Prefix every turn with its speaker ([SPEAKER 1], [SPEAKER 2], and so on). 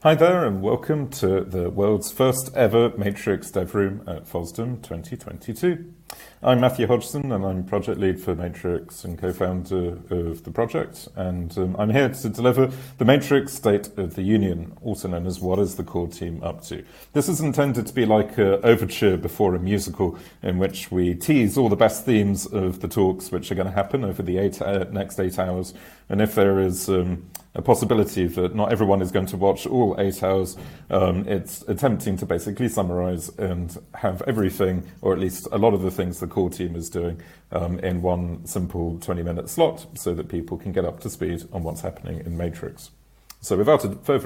[SPEAKER 1] Hi there and welcome to the world's first ever Matrix Dev Room at FOSDEM 2022. I'm Matthew Hodgson and I'm project lead for Matrix and co-founder of the project, and I'm here to deliver the Matrix State of the Union, also known as What is the Core Team Up To? This is intended to be like an overture before a musical in which we tease all the best themes of the talks which are going to happen over the next 8 hours, and if there is a possibility that not everyone is going to watch all 8 hours, it's attempting to basically summarize and have everything, or at least a lot of the things the core team is doing, in one simple 20-minute slot so that people can get up to speed on what's happening in Matrix. So without further